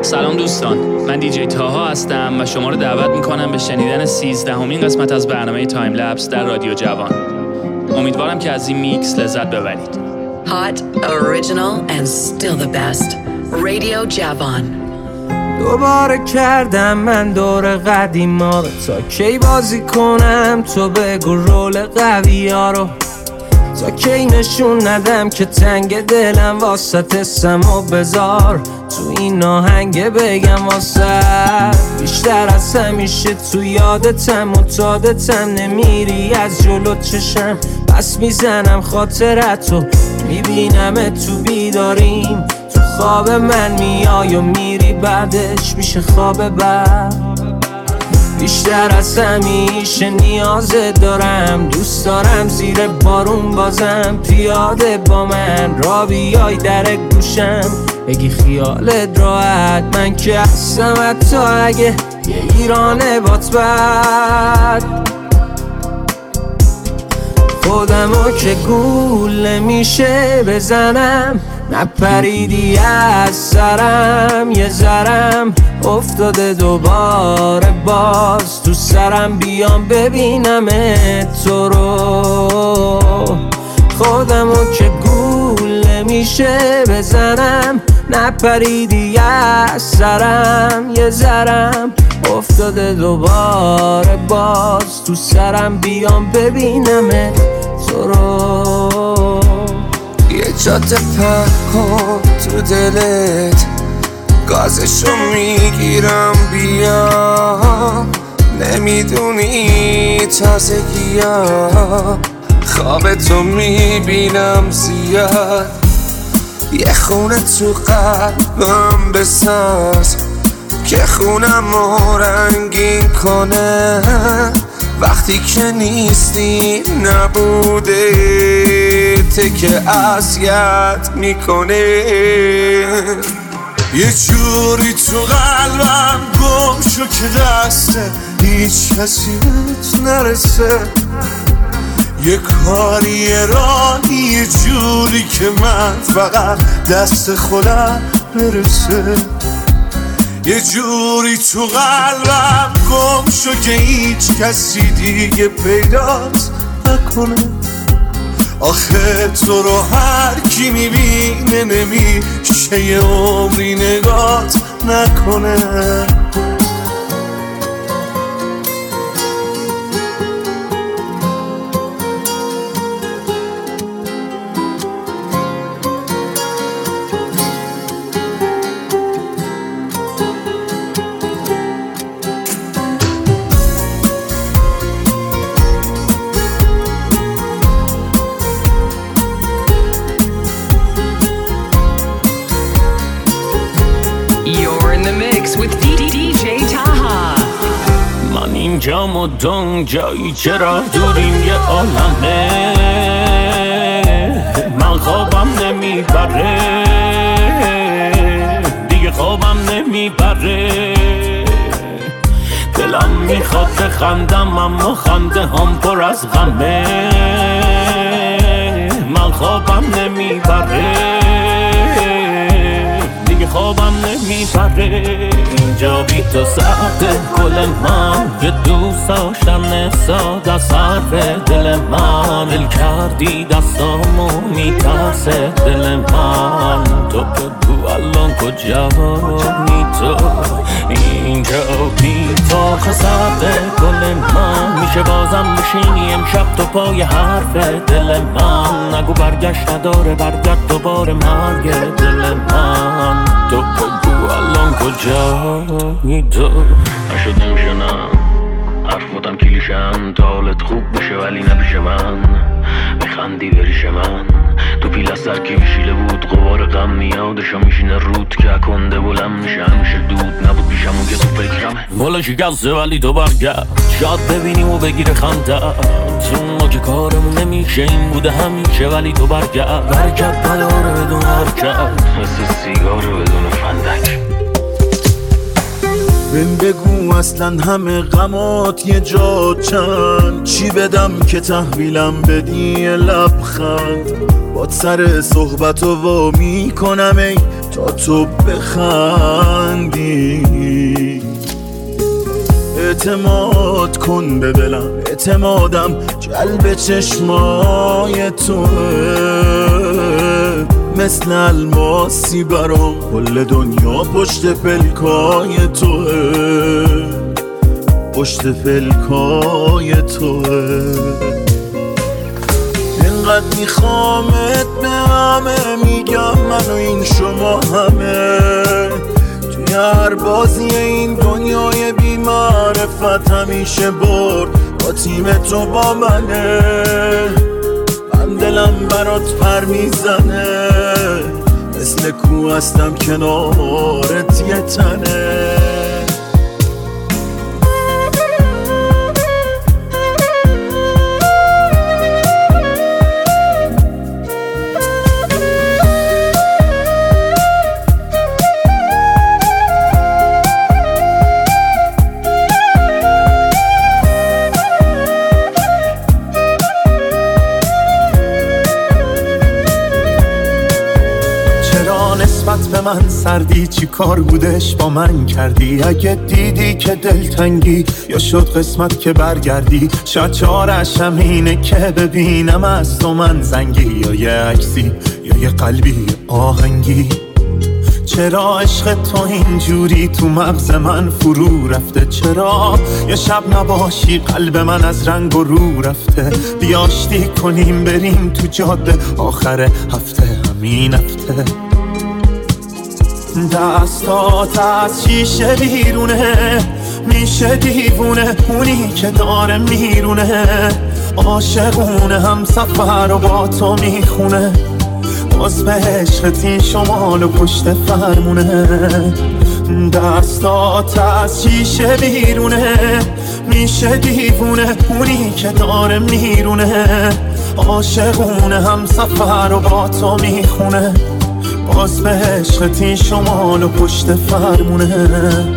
سلام دوستان، من دیجی تاها هستم و شما رو دعوت میکنم به شنیدن 13مین قسمت از برنامه تایم لپس در رادیو جوان. امیدوارم که از این میکس لذت ببرید. Hot, original and still the best. Radio جوان. دوباره کردم من دور قدیما رو، تا کی بازی کنم تو بگو رول قوی ها رو، تا کی نشون ندم که تنگ دلم واسه سمو بذار تو این آهنگ بگم واسه بیشتر از همیشه تو یادتم معتادتم، نمیری از جلو چشم پس میزنم خاطرتو، میبینم تو بیداریم تو خواب من میای و میری بعدش میشه خواب بد. بیشتر از همیشه نیازت دارم، دوست دارم زیر بارون بازم پیاده با من را بیای در گوشم بگی خیالت راحت، من که هستم حتی اگه یه ایرانه بات بد. خودمو که گول نمیشه بزنم، نپریدی از سرم یه ذرم افتاده دوباره باز تو سرم، بیام ببینم تو رو. خودمو که گول نمیشه بزنم، نپریدی از سرم یه ذرم افتاده دوباره باز تو سرم، بیام ببینم تو رو. یه جاده پهن تو دلت گازشو میگیرم بیا، نمیدونی تازگی‌ها خوابتو میبینم زیاد، یه خونه تو قلبم بساز که خونمو رنگین کنه، وقتی که نیستی نبوده ته که اذیت میکنه، یه جوری تو قلبم گم شو که دست هیچ کسی بهت نرسه، یه کاری راهی یه جوری که من فقط دست خودم برسه، یه جوری تو قلبم گم شو که هیچ کسی دیگه پیدات نکنه، آخه تو رو هر کی میبینه نمیشه یه عمری نگات نکنه. اینجام و دنجایی چرا دوریم یه عالمه، من خوابم نمیبره دیگه خوابم نمیبره، دلم میخواد بخندم اما خنده هم پر از غمه، من خوابم نمیبره دیگه خوابم نمیبره. اینجا بی تو سخته گل من، یه دوست داشتن ساده از حرف دل من، دل کردی دستامو میترسه دل من، تو بگو الان کجایی تو، اینجا بی تو خسته گل من، میشه بازم بشینی امشب تو پای حرف دل من، نگو برگشت نداره برگرد دوباره مرگ دل من، تو بگو الان کجایی تو. نشد نمیشنم حرفاتم کلیشم تا حالت خوب بشه ولی نپیش من، میخندی بریش من تو پیل از سر کی میشیله بود غبار غم میادشا میشینه رود که کنده بلند میشه همیشه دود نبود پیشمون که تو فکرمه والا شکسته ولی تو برگرد شاید ببینیم و بگیره خنده چون ما که کارمون نمیشه این بوده همیشه ولی تو برگرد نداره بدون حرکت مثل سیگار بدون فندک. بهم بگو اصلا همه غمات یه جا چند، چی بدم که تحویلم بدی لبخند، باد سر صحبتو وا میکنم ای تا تو بخندی. اعتماد کن به دلم، اعتمادم جلب چشمای توه، مثل الماسی برام کل دنیا پشت پلکای توه، پشت پلکای توه. اینقدر میخوامت به همه میگم من و این شما همه، توی هر بازی این دنیای بی معرفت همیشه برد با تیم تو با منه. من دلم برات پر میزنه، مثل کو هستم کنارت یه تنه. به من سردی چی کار بودش با من کردی؟ اگه دیدی که دلتنگی یا شد قسمت که برگردی، شاید چارش همینه که ببینم از تو من زنگی، یا یه عکسی یا یه قلبی آهنگی. چرا عشق تو اینجوری تو مغز من فرو رفته؟ چرا یه شب نباشی قلب من از رنگ و رو رفته؟ بیاشتی کنیم بریم تو جاده آخر هفته، همین هفته. دستات از شیشه بیرونه، میشه دیوونه اونی که داره میرونه، عاشقونه هم سفر و با تو میخونه، باز به عشقت این شمال و پشت فرمونه. دستات از شیشه بیرونه، میشه دیوونه اونی که داره میرونه، عاشقونه هم سفر و با تو میخونه، باز به عشقت این شمال و پشت فرمونه.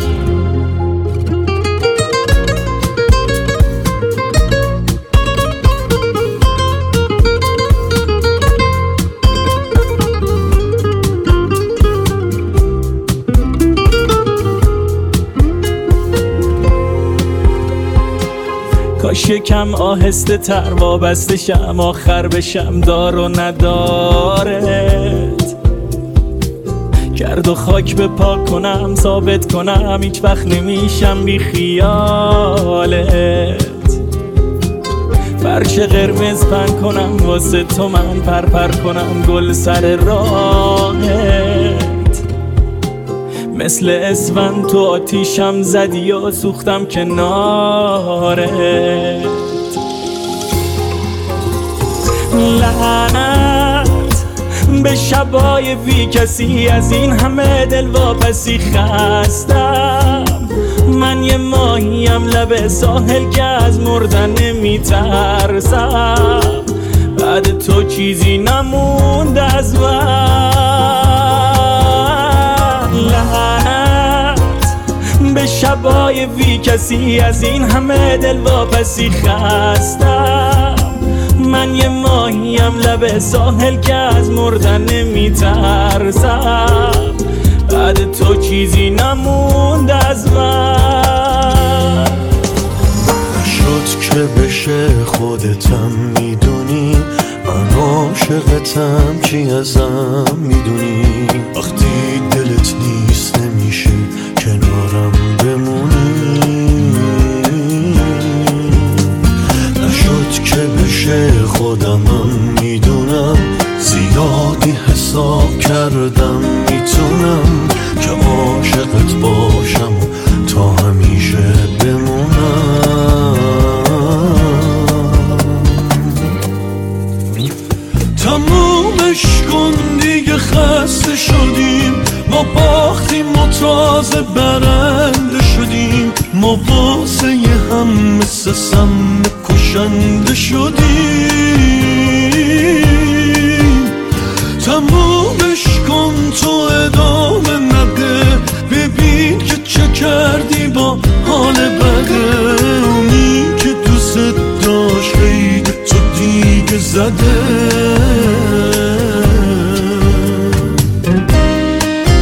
کاش یکم آهسته تر وابسته شم، آخر بشم دار و ندارت، گرد و خاک به پاک کنم، ثابت کنم هیچ وقت نمیشم بی خیالت، فرش قرمز پن کنم واسه تو من، پرپر کنم گل سر راهت، مثل اسفند تو آتیشم زدی و سوختم کنارت. لعنت به شبای بی کسی، از این همه دل واپسی خستم، من یه ماهیم لب ساحل که از مردن نمیترسم، بعد تو چیزی نموند از من. لعنت به شبای بی کسی، از این همه دل واپسی خستم، من یه ماهیم لب ساحل که از مردن نمیترسم، بعد تو چیزی نموند از من. نشد که بشه خودتم میدونی، من عاشقتم چی ازم میدونی، وقتی دلت نیست نمیشه کنارم بمونی. نشد که بشه خودمم میدونم، زیادی حساب کردم میتونم که عاشقت باشم تا همیشه بمونم. تمومش کن دیگه، خسته شدیم، ما باختیم و تازه برنده شدیم، ما واسه هم مثل سم کشنده شدیم. تمومش کن تو ادامه نده، ببین که چه کردی با حال بده، اونی که دوست داشت قید تو دیگه زده.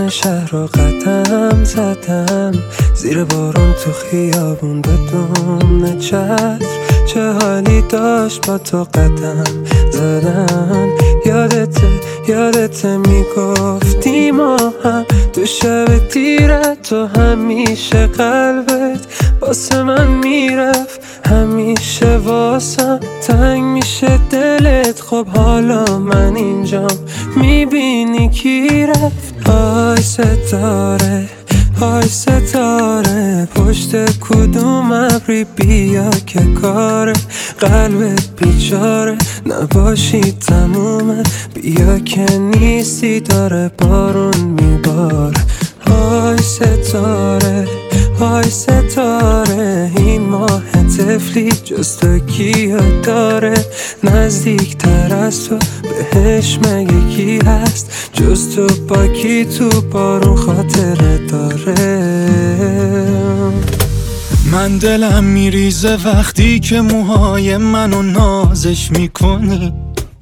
همه شهر رو قدم زدم، زیر بارون تو خیابون بدون چتر. چه حالی داشت با تو قدم زدن. یادته میگفتی ما هم تو شب تیره، تو همیشه قلبت واسه من میرفت، همیشه واسم تنگ میشه دلت. خب حالا من اینجام میبینی کی رفت. آی ستاره پشت کدوم ابری بیا که کاره، قلبت بیچاره نباشی تمومه، بیا که نیستی داره بارون میباره. آی ستاره این ماه طفلی جز تو کیا داره، نزدیک تر از تو بهش مگه کی هست، جز تو با کی تو بارون خاطره داره. من دلم میریزه وقتی که موهای منو نازش میکنی،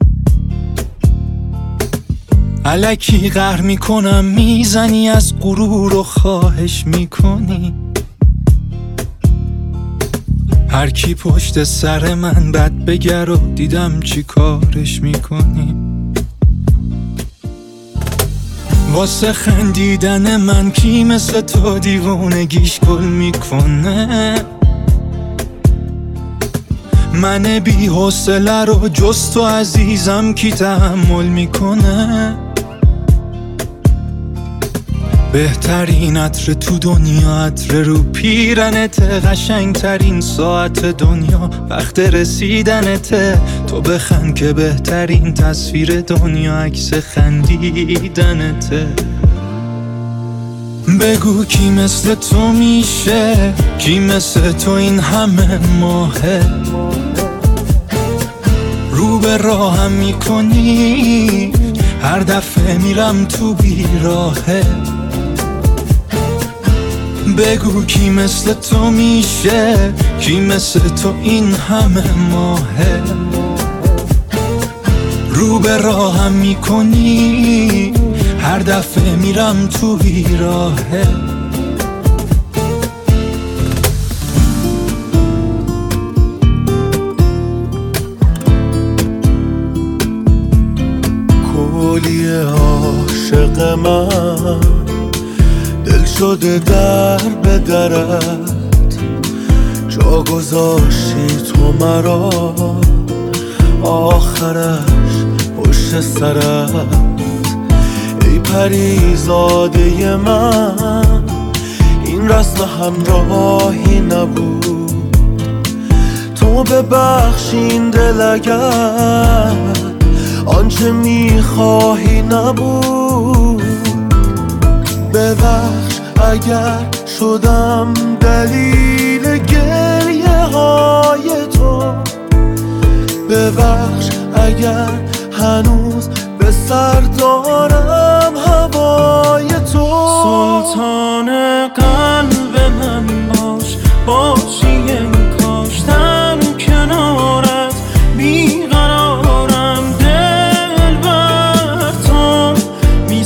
الکی قهر میکنم میزنی از غرور و خواهش میکنی. هر کی پشت سر من بد بگر و دیدم چی کارش میکنی. واسه خندیدن من کی مثل تو دیوونگیش گل میکنه، من بی حوصله رو جز تو عزیزم کی تحمل میکنه. بهترین عطر تو دنیا عطر رو پیرنت، قشنگترین ساعت دنیا وقت رسیدنته. تو بخند که بهترین تصویر دنیا عکس خندیدنته. بگو کی مثل تو میشه، کی مثل تو این همه ماهه، رو به راهم میکنی هر دفعه میرم تو بیراهه. بگو کی مثل تو میشه، کی مثل تو این همه ماهه، رو به راهم میکنی هر دفعه میرم تو بیراهه. کلی عاشق من دل شده در به درت، جا گذاشتی تو مرا آخرش پشت سرت. ای پریزاده من این رسم همراهی نبود، تو ببخشین دل اگر آنچه میخواهی نبود. ببخش اگر شدم دلیل گریه های تو، ببخش اگر هنوز به سر دارم هوای تو. سلطان قلب من باش، باشی انکاشتم کنارت بیقرارم، دل بر تو می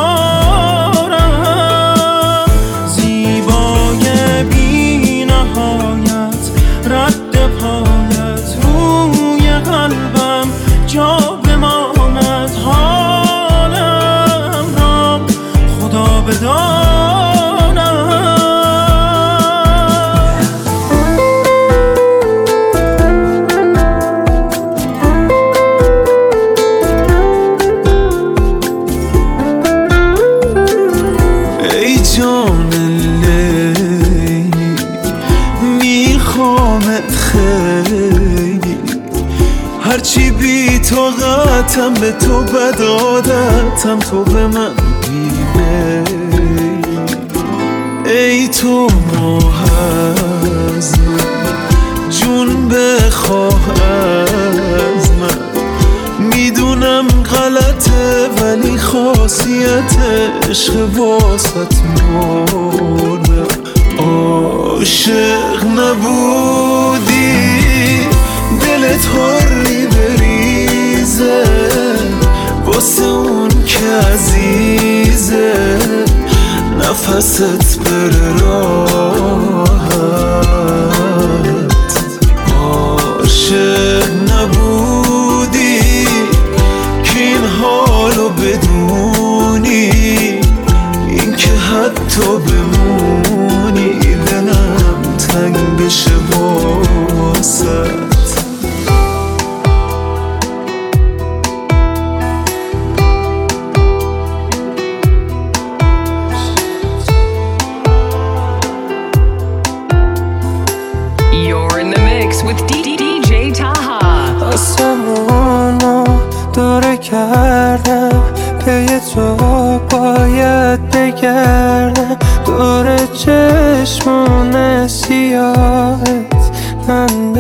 سپارم. زیبای بی نهایت رد پایت روی قلبم جا بماند، حالم را خدا بداند. ای جان لیلی میخوامت خیلی، هرچی بی طاقتم به تو بدادتم، تو به من بیمیلی. ای تو ماه از من جون بخواه از من، میدونم غلطه ولی خاصیت عشق واسط مردم. عاشق نبودی دلت حری بریزه واسه اون که عزیزه، نفست بره راحت عاشق نبودی که این حالو بدونی، این که حتی بمونی دلم تنگ بشه واسه. آسمونو دوره کردم پی تو باید بگردم، دور چشمون سیاهت من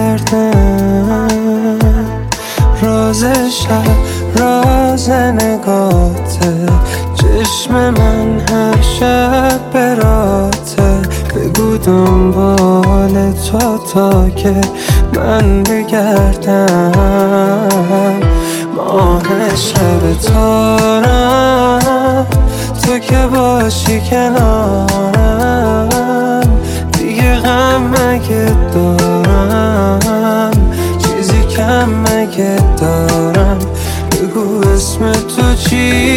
بگردم. راز شب راز نگاته، چشم من هر شب براته، بگو دنبال تا که من بگردم. ماه شب تارم تو که باشی کنارم، دیگه غم مگه دارم، چیزی کم مگه دارم، بگو اسم تو چی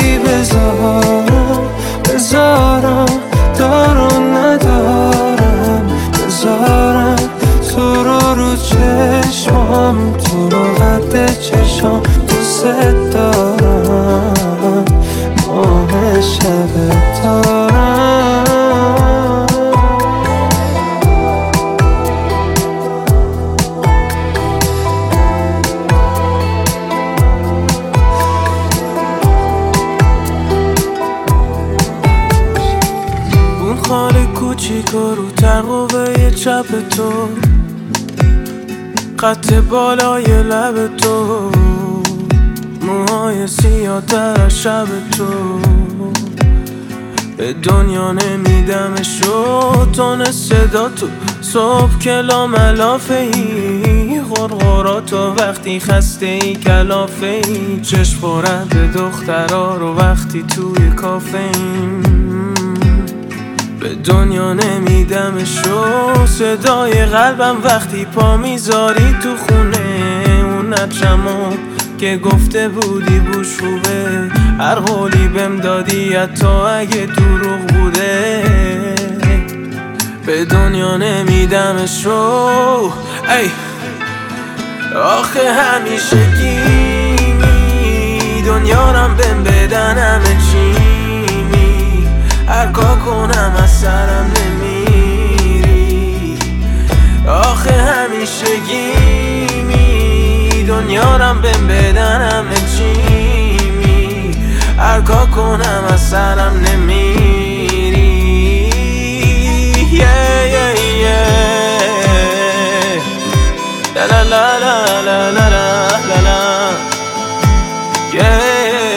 بذارم دارم ندارم، بذارم تو رو چشمم، تو رو قد چشم دوست دارم. ماه شب تارم اون خاله کوچیک رو تقوه چپ تو، خط بالای لب تو، موهای سیاه در شب تو، به دنیا نمیدمشو تون صدا تو صبح کلا ملافه ای، غرغراتو وقتی خسته ای کلافه ای، چشم پرد به دخترا رو وقتی توی کافه ایم، به دنیا نمیدمشو صدای قلبم وقتی پا میذاری تو خونه، اون نبشمو که گفته بودی بوش خوبه، هر قولی بهم دادی حتی اگه دروغ بوده، به دنیا نمیدمشو. ای آخه همیشه گیمی دنیارم بهم بدن همه چیمی، هر کار کنم از سرم نمیری، آخه همیشه گیمی دنیارم بهم بدن همه چیمی، هر کار کنم از سرم نمیری. La la la la la la la la yeah.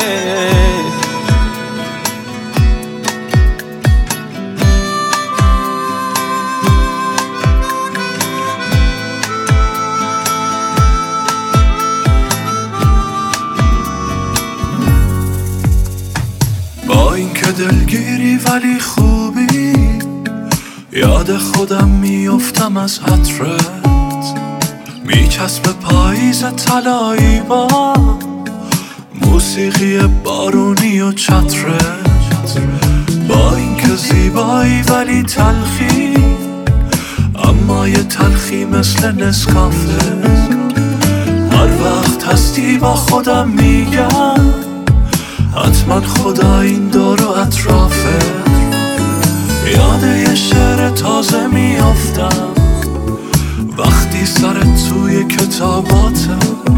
با این که دلگیری ولی خوبی، یاد خودم میافتم از عطرت، میچسب پاییز طلایی با موسیقی بارونی و چترت، با این که زیبایی ولی تلخی، اما یه تلخی مثل نسکافه، هر وقت هستی با خودم میگم حتما خدا این دور و اطرافه، یاد یه شعر تازه میافتم وقتی سرت توی کتاباتم،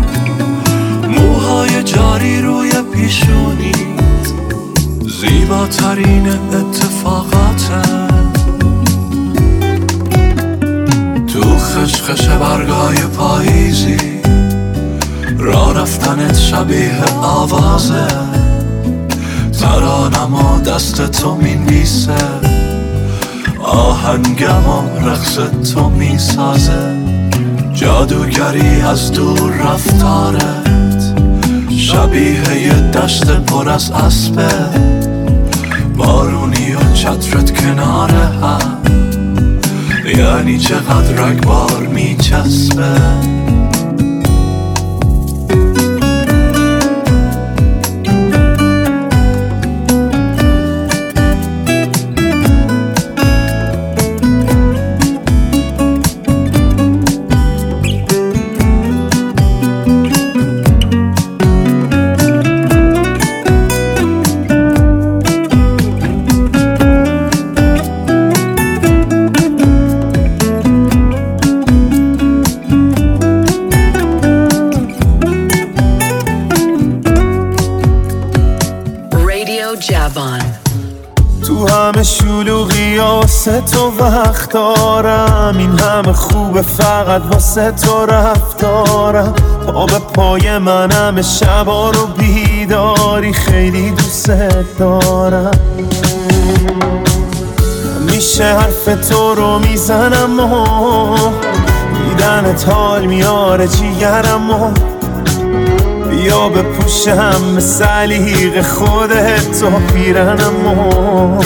موهای جاری روی پیشونیت، زیباترین اتفاقاتم، تو خشخش برگای پاییزی، راه رفتنت شبیه آوازه، ترانم و دست تو مینویسه، آهنگم و رقص تو میسازه، جادوگری از دور رفتارت، شبیه یه دشت پر از اسبه، بارونی و چترت کنار هم، یعنی چقدر رگبار میچسبه. تو همه شلوغی واسه تو وقت دارم، این همه خوبه فقط واسه تو رفتارم. پا به پای من همه شبا رو بیداری، خیلی دوست دارم. میشه حرف تو رو میزنم و دیدنت حال میاره جیگرم و بیا بپوشم به سلیق خودت تو پیرنم و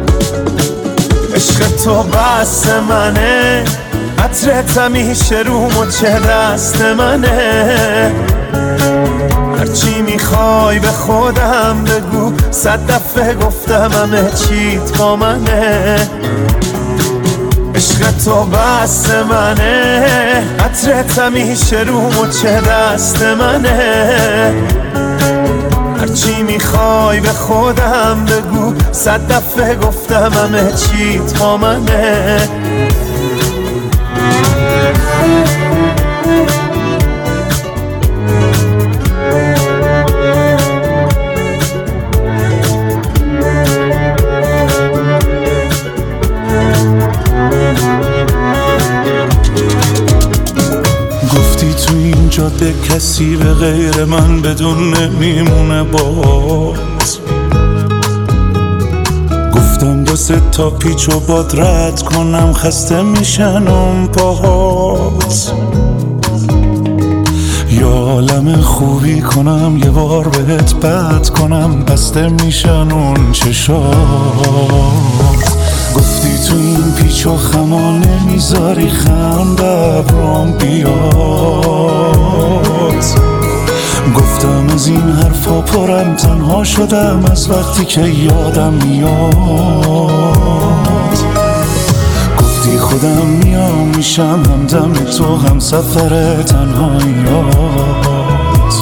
عشق تو بس منه، عطرت همیشه رو مچ دست منه. هرچی میخوای به خودم بگو، 100 دفعه گفتم همه چیت با منه. عشق تو بس منه، عطرت همیشه رو مچ دست منه. هرچی میخوای به خودم بگو، 100 دفعه گفتم همه چیت با منه. گفتی تو این جاده کسی به غیر من بدون نمیمونه باز. گفتم واسه تا پیچ و باد رد کنم، خسته میشن اون پاهات. یا عالم خوبی کنم یه بار بهت بد کنم، بسته میشن اون چشات. گفتی تو این پیچ و خما نمیذاری خنده برام بیاد. گفتم از این حرفا پرم، تنها شدم از وقتی که یادم میاد. گفتی خودم میام میشم همدم تو، هم سفر تنهاییات.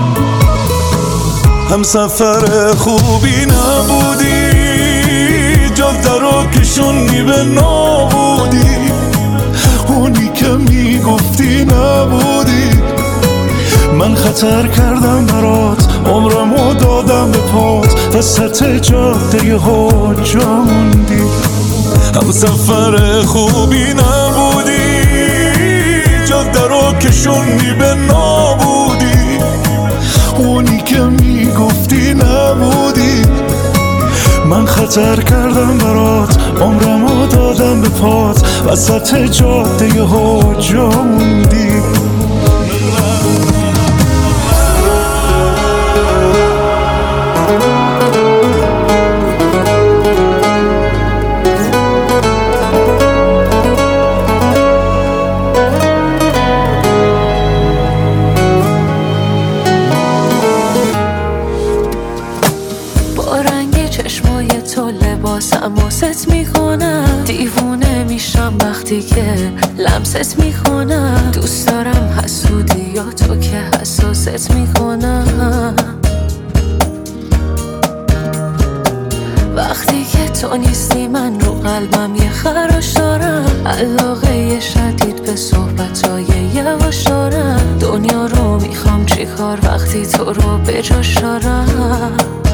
هم سفر خوبی نبودی، جاده رو کشوندی به نابودی. اونی که میگفتی نبودی، من خطر کردم برات، عمرمو دادم به پات، وسط جاده یهو جا موندی. هم سفر خوبی نبودی، جاده رو کشوندی به نابودی. اونی که میگفتی نبودی، من خطر کردم برات، عمرمو دادم به پات، وسط جاده یهو جا موندی. لمست میکنم، دیوونه میشم وقتی که لمست میکنم. دوست دارم حسودی یا تو که حساست میکنم. وقتی که تو نیستی من رو قلبم یه خراش دارم. علاقه شدید به صحبتای یواش دارم. دنیا رو میخوام چیکار وقتی تو رو به جاش دارم.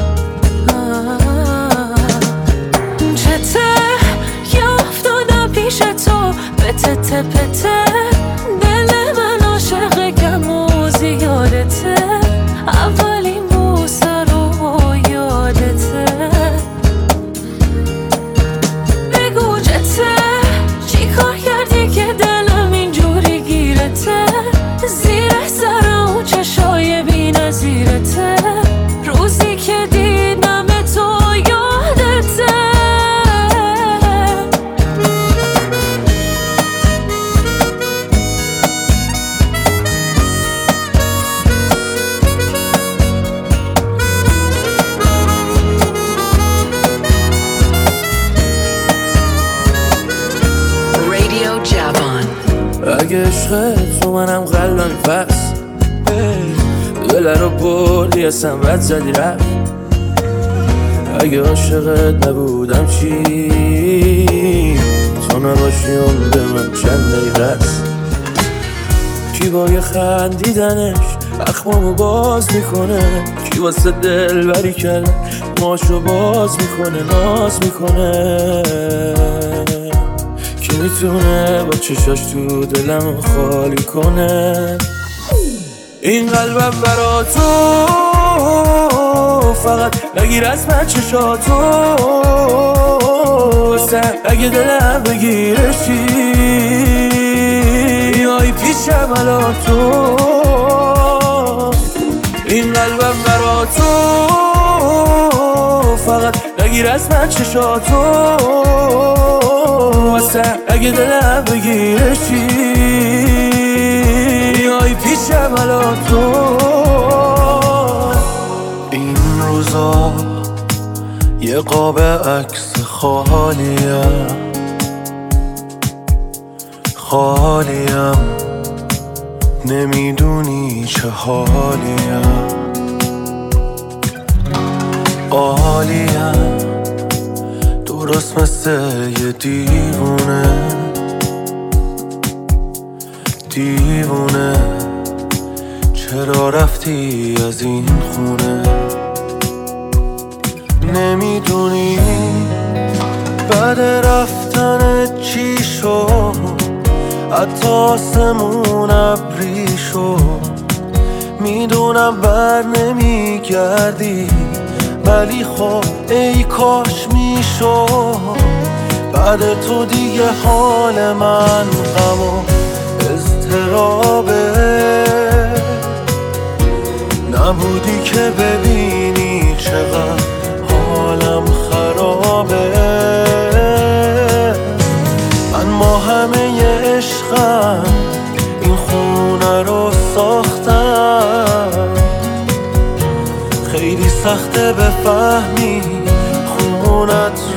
چته یا افتادم پیش تو به تته پته، دل من عاشق گموزی یادته. اولین بوسه رو یادته. بگو چته چی کار کردی که دلم اینجوری گیرته. زیر سر اون چشای بی نظیرته. روزی که دیدم تو یادته. اگه عشقت تو منم قلبم پس دل رو بردی اصلا بد زدی رفت. اگه عاشقت نبودم چی تو نباشی عمر من چند دقیقه است. کی با یه خندیدنش اخمامو باز میکنه، کی واسه دل بری کرد ماشو باز میکنه ناز میکنه. کی میتونه با چشاش تو دلم خالی کنه. این قلبم برا تو فقط نگیر از من چشاتو اگه دلم بگیرشی بیای پیشم الان تو. این قلبم برا تو فقط نگیر از من چشاتو اگه دلم بگیرشی بیای پیشم الان تو. این روزا یه قاب عکس خالیم نمیدونی چه حالیم. عالیم درست مثل یه دیوونه چرا رفتی از این خونه. نمیدونی بعد رفتن چی شد، حتی آسمون ابری شد. میدونم بر نمیگردی ولی خب ای کاش میشد. بعد تو دیگه حال من غم و اضطرابه، نبودی که ببینی چقدر حالم خرابه. من با همه عشقم این خونه رو ساختم، خیلی سخته بفهمی خونت